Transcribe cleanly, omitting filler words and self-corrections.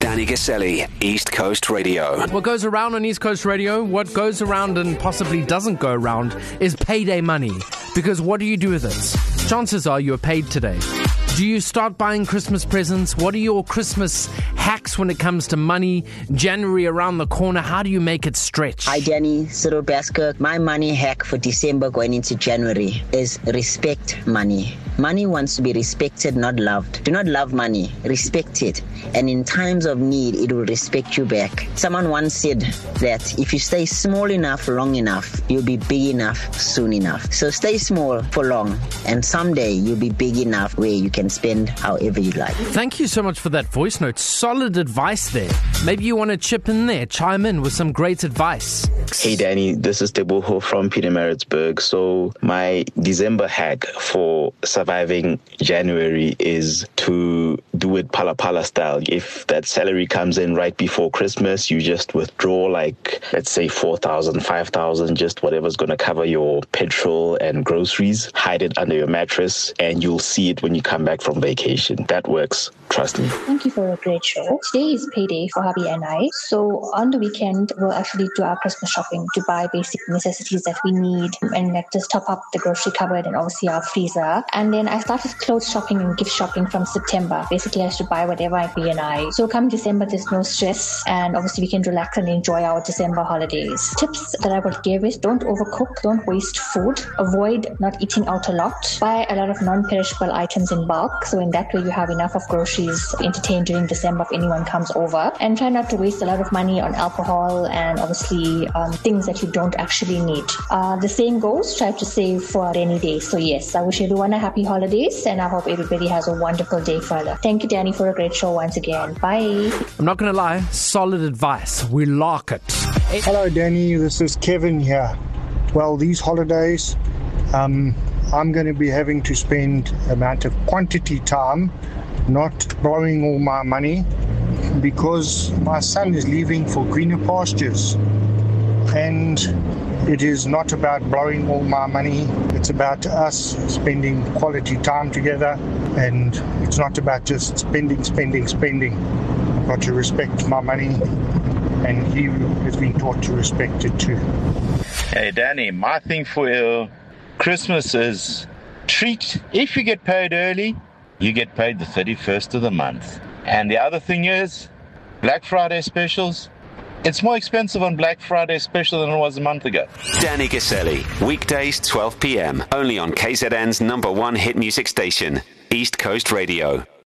Danny Gaselli, East Coast Radio. What goes around on East Coast Radio, what goes around and possibly doesn't go around is payday money. Because what do you do with it? Chances are you are paid today. Do you start buying Christmas presents? What are your Christmas hacks when it comes to money? January around the corner, how do you make it stretch? Hi Danny, Cyril Basker. My money hack for December going into January is respect money. Money wants to be respected, not loved. Do not love money, respect it. And in times of need, it will respect you back. Someone once said that if you stay small enough, long enough, you'll be big enough, soon enough. So stay small for long, and someday you'll be big enough where you can spend however you like. Thank you so much for that voice note. Solid advice there. Maybe you want to chip in there, chime in with some great advice. Hey Danny, this is Teboho from Pietermaritzburg. So my December hack for surviving January is to do it pala pala style. If that salary comes in right before Christmas, you just withdraw like, let's say 4,000, 5,000, just whatever's going to cover your petrol and groceries. Hide it under your mattress and you'll see it when you come back from vacation. That works. Trust me. Thank you for a great show. Today is payday for hubby and I. So on the weekend, we'll actually do our Christmas shopping to buy basic necessities that we need and like just top up the grocery cupboard and obviously our freezer. And then I started clothes shopping and gift shopping from September. Basically, I should buy whatever hubby and I. So come December, there's no stress and obviously we can relax and enjoy our December holidays. Tips that I would give is don't overcook, don't waste food, avoid not eating out a lot, buy a lot of non-perishable items in bulk. So in that way, you have enough of groceries entertained during December if anyone comes over, and try not to waste a lot of money on alcohol and obviously things that you don't actually need. The saying goes, try to save for a rainy day. So yes, I wish everyone a happy holidays and I hope everybody has a wonderful day further. Thank you, Danny, for a great show once again. Bye. I'm not going to lie, solid advice. We like it. Hello Danny, this is Kevin here. Well, these holidays, I'm going to be having to spend amount of quantity time, not borrowing all my money, because my son is leaving for greener pastures. And it is not about blowing all my money. It's about us spending quality time together. And it's not about just spending. I've got to respect my money. And he has been taught to respect it too. Hey Danny, my thing for Christmas is treat. If you get paid early, you get paid the 31st of the month. And the other thing is, Black Friday specials. It's more expensive on Black Friday special than it was a month ago. Danny Gaselli, weekdays 12 p.m. only on KZN's #1 hit music station, East Coast Radio.